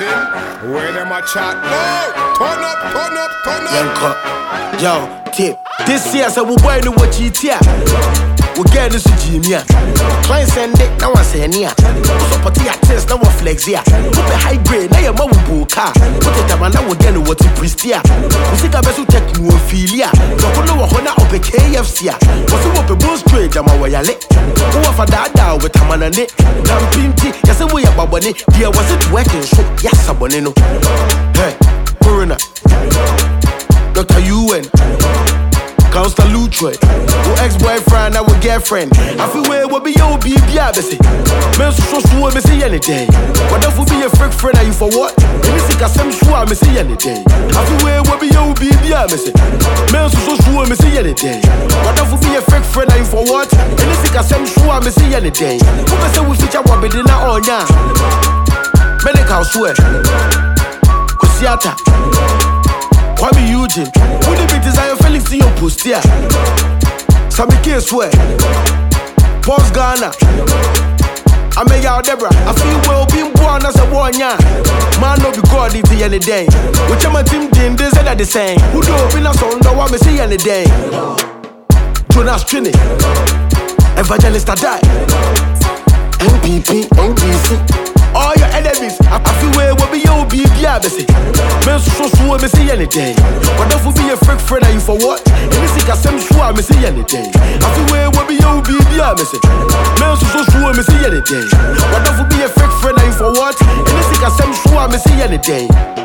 thing. Where them a chat? No! Turn up, turn up, turn up. Yo, tip. This year, so we boy know what you tear. We get this to Jimmy. Client send it, now I say near. So party at test, now we flex here. Put the high grade, now your mom will car. Put it up and now we get what you priest here. We think I best to take you feel ya. Don't know what honor up a KFC. What's up a boost trade, I'm a way I let. Who offer that down with a man on it? I'm pinty, yes, a way about it. Dear, was it working? So, yes, Sabonino. Hey, Corona. Dr. UN. Counselor Lutre, who ex-boyfriend, our girlfriend. I feel where will be your baby, I say. Men so sure, me see any day. What if we be a freak friend, are you for what? And this is a same sure, me see any day. I feel where will be your baby, I say. Men so sure, me see any day. What if we be a freak friend, are you for what? And this is a same sure, me see any day. Who me say we switch up, be dinner on ya? Medical swear. Kusiata. Kwame Eugene, who the big desire Felix in your post here? Sammy K swear, Pause Ghana, I make out Deborah. I feel well being born as a one ya. Man, no be God into any day. Which my team did, they said that the same. Who do open us on the one me see any day? Jonas Trini, Evangelist die. MPP, NBC. All your enemies, I feel where will be your baby, I say. Men so sure, me see any day. What if we be a freak friend, are you for what? And this is a same sure, me see any day. I feel where will be your baby, I say. Men so sure, me see any day. What if we be a freak friend, are you for what? And this is a same sure, me see any day.